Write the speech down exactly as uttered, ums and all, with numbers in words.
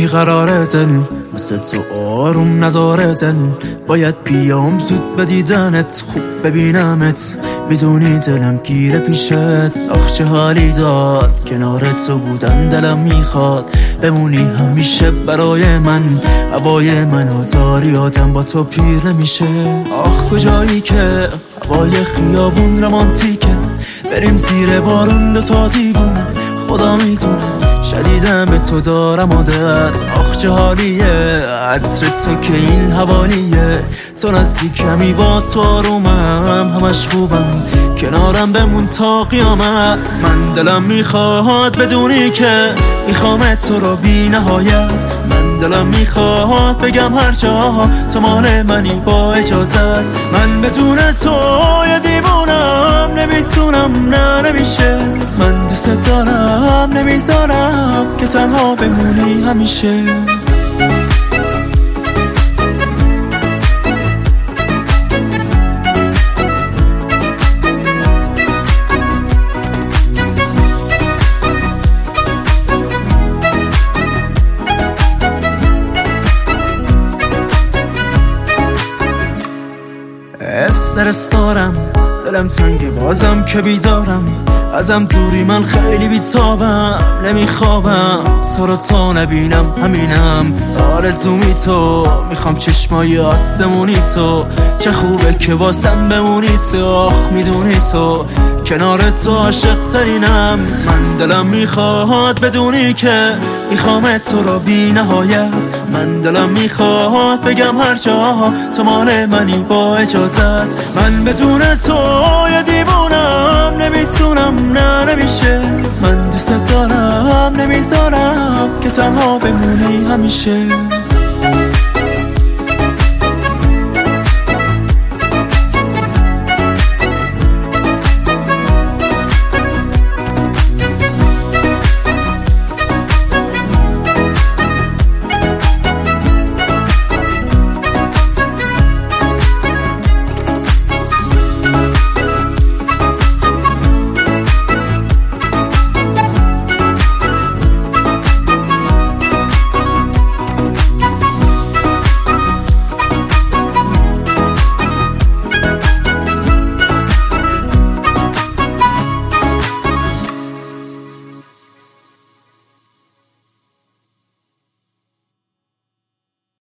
بیقرار دل، مثل تو آروم نداره دل. باید بیام زود به دیدنت، خوب ببینمت. میدونی دلم گیره پیشت، آخ چه حالی داد کنار تو بودن. دلم میخواد بمونی همیشه برای من. هوای منو داری آدم با تو پیر نمیشه. آخ کجایی که هوای خیابون رمانتیکه، بریم زیر بارون دو تا دیوونه. خدا میدونه شدیدم به تو دارم عادت. آخ چه حالیه عطر تو که این حوالیه. تو نزدیکمی با تو آرومم، همش خوبم کنارم بمون تا قیامت. من دلم میخواد بدونی که میخوام تو رو بی نهایت. من دلم میخواد بگم هر جا تو مال منی با اجازت. من بدون تو یه دیوونم، نمیتونم نه نمیشه. من دوست دارم نمیذارم که تنها بمونی همیشه. استرس دارم، دلم تنگه بازم که بیدارم. ازم دوری من خیلی بیتابم، نمیخوابم تو رو تا نبینم. همینم آرزومی تو، میخوام چشمای آسمونی تو. چه خوبه که واسم بمونی تو، آخ میدونی تو کنار تو عاشق ترینم. من دلم میخواد بدونی که میخوام تو رو بی نهایت. من دلم میخواد بگم هر جا تو مال منی با اجازت. من بدون تو یه دیوونم، نمیتونم نه نمیشه. من دوست دارم نمیذارم که تنها بمونی همیشه.